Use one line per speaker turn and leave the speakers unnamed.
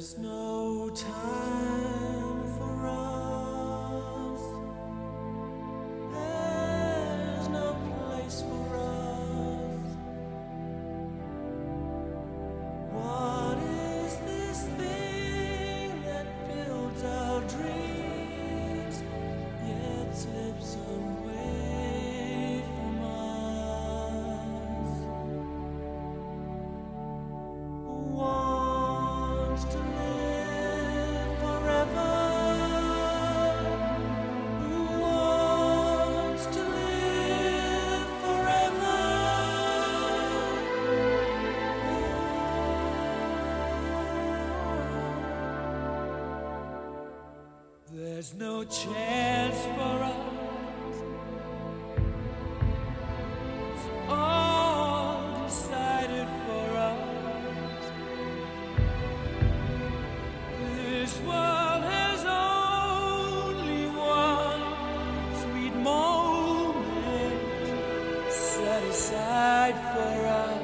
no time for us. There's no place for us. What is this thing that builds our dreams yet slips away from us? Wants to live forever. Who wants to live forever? There's no chance for us. It's all decided for us. This world has only one sweet moment set aside for us.